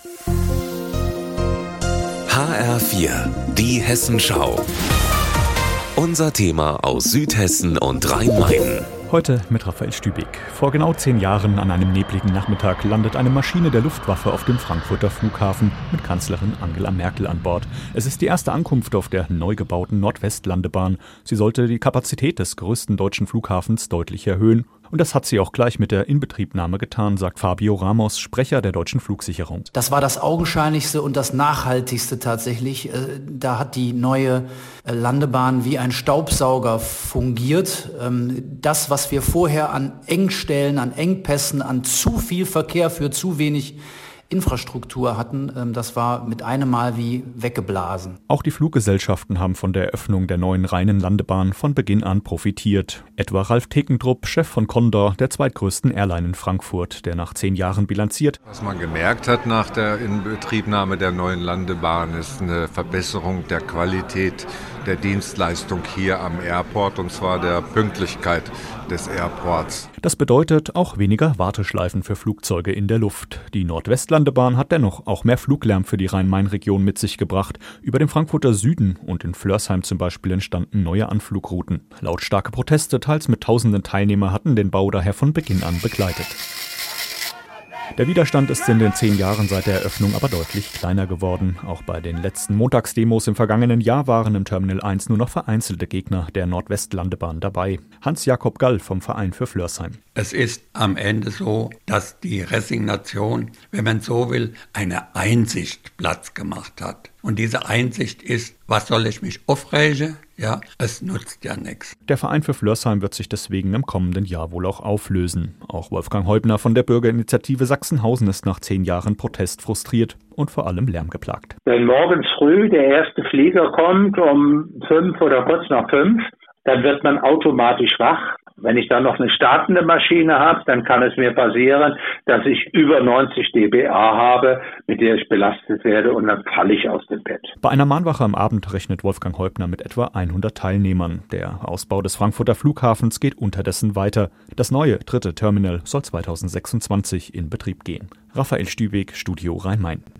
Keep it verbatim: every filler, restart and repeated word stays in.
H R vier, die Hessenschau. Unser Thema aus Südhessen und Rhein-Main. Heute mit Raphael Stübig. Vor genau zehn Jahren an einem nebligen Nachmittag landet eine Maschine der Luftwaffe auf dem Frankfurter Flughafen mit Kanzlerin Angela Merkel an Bord. Es ist die erste Ankunft auf der neu gebauten Nordwestlandebahn. Sie sollte die Kapazität des größten deutschen Flughafens deutlich erhöhen. Und das hat sie auch gleich mit der Inbetriebnahme getan, sagt Fabio Ramos, Sprecher der Deutschen Flugsicherung. Das war das augenscheinlichste und das nachhaltigste tatsächlich. Da hat die neue Landebahn wie ein Staubsauger fungiert. Das, was wir vorher an Engstellen, an Engpässen, an zu viel Verkehr für zu wenig Infrastruktur hatten, das war mit einem Mal wie weggeblasen. Auch die Fluggesellschaften haben von der Eröffnung der neuen reinen Landebahn von Beginn an profitiert. Etwa Ralf Thekentrupp, Chef von Condor, der zweitgrößten Airline in Frankfurt, der nach zehn Jahren bilanziert. Was man gemerkt hat nach der Inbetriebnahme der neuen Landebahn, ist eine Verbesserung der Qualität der Dienstleistung hier am Airport, und zwar der Pünktlichkeit des Airports. Das bedeutet auch weniger Warteschleifen für Flugzeuge in der Luft. Die Nordwestlandebahn hat dennoch auch mehr Fluglärm für die Rhein-Main-Region mit sich gebracht. Über dem Frankfurter Süden und in Flörsheim zum Beispiel entstanden neue Anflugrouten. Lautstarke Proteste, teils mit tausenden Teilnehmern, hatten den Bau daher von Beginn an begleitet. Der Widerstand ist in den zehn Jahren seit der Eröffnung aber deutlich kleiner geworden. Auch bei den letzten Montagsdemos im vergangenen Jahr waren im Terminal eins nur noch vereinzelte Gegner der Nordwestlandebahn dabei. Hans-Jakob Gall vom Verein für Flörsheim. Es ist am Ende so, dass die Resignation, wenn man so will, eine Einsicht Platz gemacht hat. Und diese Einsicht ist, was soll ich mich aufregen? Ja, es nutzt ja nichts. Der Verein für Flörsheim wird sich deswegen im kommenden Jahr wohl auch auflösen. Auch Wolfgang Heubner von der Bürgerinitiative Sachsenhausen ist nach zehn Jahren Protest frustriert und vor allem lärmgeplagt. Wenn morgens früh der erste Flieger kommt um fünf oder kurz nach fünf, dann wird man automatisch wach. Wenn ich dann noch eine startende Maschine habe, dann kann es mir passieren, dass ich über neunzig dBA habe, mit der ich belastet werde, und dann falle ich aus dem Bett. Bei einer Mahnwache am Abend rechnet Wolfgang Heubner mit etwa hundert Teilnehmern. Der Ausbau des Frankfurter Flughafens geht unterdessen weiter. Das neue dritte Terminal soll zweitausendsechsundzwanzig in Betrieb gehen. Raphael Stübig, Studio Rhein-Main.